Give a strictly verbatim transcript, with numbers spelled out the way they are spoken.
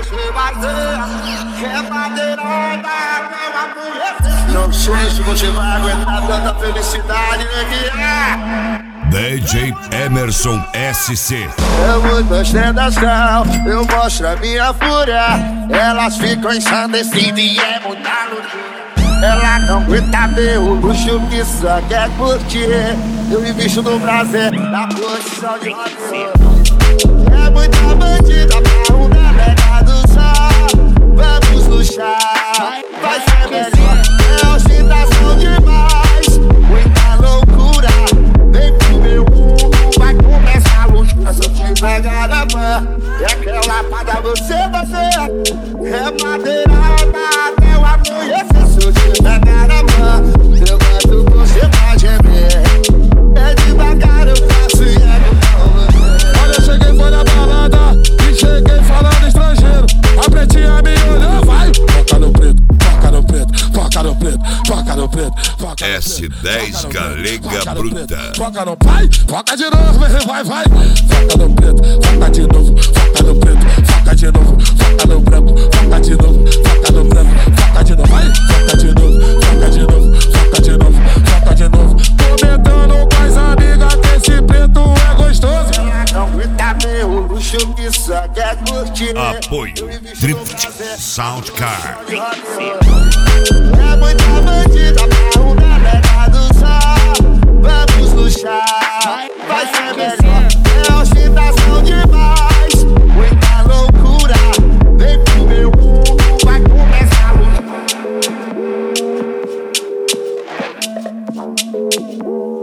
você bater. É madeirada, não sei se você vai aguentar tanta felicidade, neguinha. D J Emerson S C. Eu mudo ostentação, eu mostro a minha fúria. Elas ficam ensandecidas e é muita lutinha. Ela não aguenta ver o luxo que só quer curtir. Eu me bicho no prazer, na posição de rodeio. É muita bandida pra um delegado só. Vamos luxar, vai ser melhor. É ostentação demais, muita loucura. Vem pro meu mundo, vai começar a luxar. Se eu te pegar na mão, é aquela parada você, você. É madeirada até o amanhecer. Se eu te pegar na mão, eu gosto, você pode ver. É devagar, eu faço e é com você. Olha, eu cheguei, foi na balada e cheguei falando estrangeiro. A pretinha me olhou, vai. Foca no preto, foca no preto, foca no preto, foca no preto, foca no S dez Galega Bruta. Foca no pai, foca de novo, vai, vai. Foca no preto, foca de novo, foca no preto, foca de novo, foca no branco, foca de novo, foca no branco, foca de novo, vai. Foca de novo, foca de novo, foca de novo, foca de novo. Comentando com as amigas que esse preto é gostoso. Não aguenta ver o luxo que só quer curtir. Apoio Drift Sound Car. É muita bandida pra um delegado só. Vamos luxar, vai ser melhor. É ostentação demais, muita loucura. Vem pro meu mundo, vai começar a lutar.